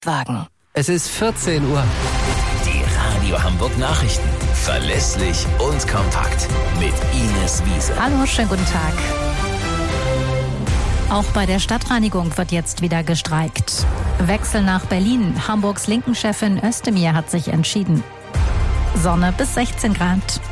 Wagen. Es ist 14 Uhr. Die Radio Hamburg Nachrichten. Verlässlich und kompakt. Mit Ines Wiese. Hallo, schönen guten Tag. Auch bei der Stadtreinigung wird jetzt wieder gestreikt. Wechsel nach Berlin. Hamburgs Linken-Chefin Özdemir hat sich entschieden. Sonne bis 16 Grad.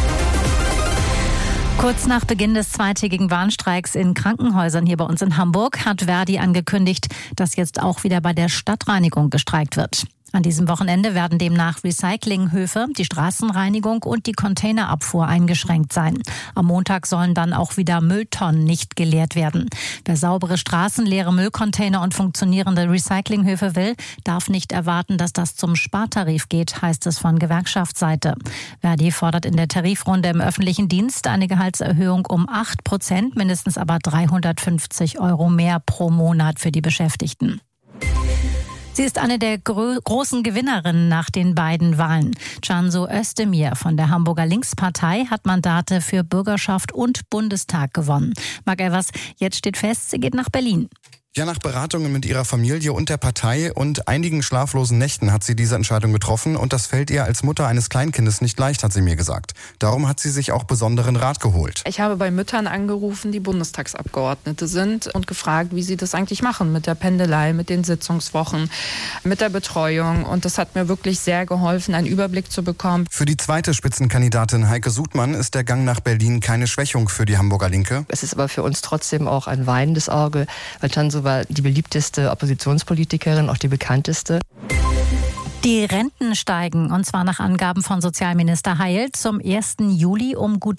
Kurz nach Beginn des zweitägigen Warnstreiks in Krankenhäusern hier bei uns in Hamburg hat Verdi angekündigt, dass jetzt auch wieder bei der Stadtreinigung gestreikt wird. An diesem Wochenende werden demnach Recyclinghöfe, die Straßenreinigung und die Containerabfuhr eingeschränkt sein. Am Montag sollen dann auch wieder Mülltonnen nicht geleert werden. Wer saubere Straßen, leere Müllcontainer und funktionierende Recyclinghöfe will, darf nicht erwarten, dass das zum Spartarif geht, heißt es von Gewerkschaftsseite. Verdi fordert in der Tarifrunde im öffentlichen Dienst eine Gehaltserhöhung um 8%, mindestens aber 350 € mehr pro Monat für die Beschäftigten. Sie ist eine der großen Gewinnerinnen nach den beiden Wahlen. Cansu Özdemir von der Hamburger Linkspartei hat Mandate für Bürgerschaft und Bundestag gewonnen. Marc Evers, jetzt steht fest, sie geht nach Berlin. Ja, nach Beratungen mit ihrer Familie und der Partei und einigen schlaflosen Nächten hat sie diese Entscheidung getroffen und das fällt ihr als Mutter eines Kleinkindes nicht leicht, hat sie mir gesagt. Darum hat sie sich auch besonderen Rat geholt. Ich habe bei Müttern angerufen, die Bundestagsabgeordnete sind und gefragt, wie sie das eigentlich machen mit der Pendelei, mit den Sitzungswochen, mit der Betreuung und das hat mir wirklich sehr geholfen, einen Überblick zu bekommen. Für die zweite Spitzenkandidatin Heike Sudmann ist der Gang nach Berlin keine Schwächung für die Hamburger Linke. Es ist aber für uns trotzdem auch ein weinendes Auge, weil Cansu war die beliebteste Oppositionspolitikerin, auch die bekannteste. Die Renten steigen, und zwar nach Angaben von Sozialminister Heil zum 1. Juli um gut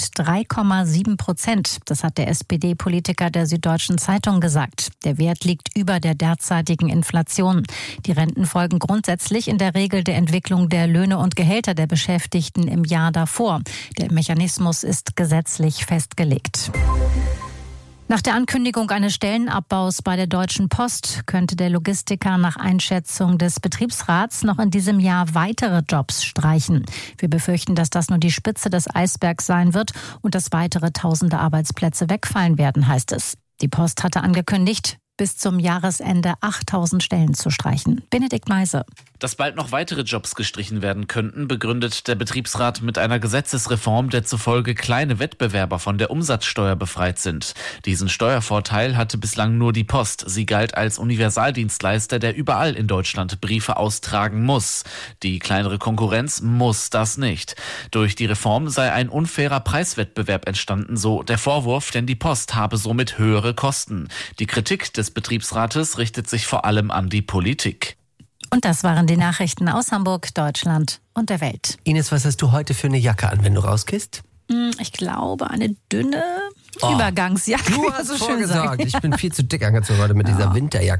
3,7%. Das hat der SPD-Politiker der Süddeutschen Zeitung gesagt. Der Wert liegt über der derzeitigen Inflation. Die Renten folgen grundsätzlich in der Regel der Entwicklung der Löhne und Gehälter der Beschäftigten im Jahr davor. Der Mechanismus ist gesetzlich festgelegt. Nach der Ankündigung eines Stellenabbaus bei der Deutschen Post könnte der Logistiker nach Einschätzung des Betriebsrats noch in diesem Jahr weitere Jobs streichen. Wir befürchten, dass das nur die Spitze des Eisbergs sein wird und dass weitere tausende Arbeitsplätze wegfallen werden, heißt es. Die Post hatte angekündigt, bis zum Jahresende 8.000 Stellen zu streichen. Benedikt Meise. Dass bald noch weitere Jobs gestrichen werden könnten, begründet der Betriebsrat mit einer Gesetzesreform, der zufolge kleine Wettbewerber von der Umsatzsteuer befreit sind. Diesen Steuervorteil hatte bislang nur die Post. Sie galt als Universaldienstleister, der überall in Deutschland Briefe austragen muss. Die kleinere Konkurrenz muss das nicht. Durch die Reform sei ein unfairer Preiswettbewerb entstanden, so der Vorwurf, denn die Post habe somit höhere Kosten. Die Kritik des Betriebsrates richtet sich vor allem an die Politik. Und das waren die Nachrichten aus Hamburg, Deutschland und der Welt. Ines, was hast du heute für eine Jacke an, wenn du rausgehst? Ich glaube, eine dünne Übergangsjacke. Du hast es vorgesagt. Ich bin viel zu dick angezogen heute mit dieser Winterjacke.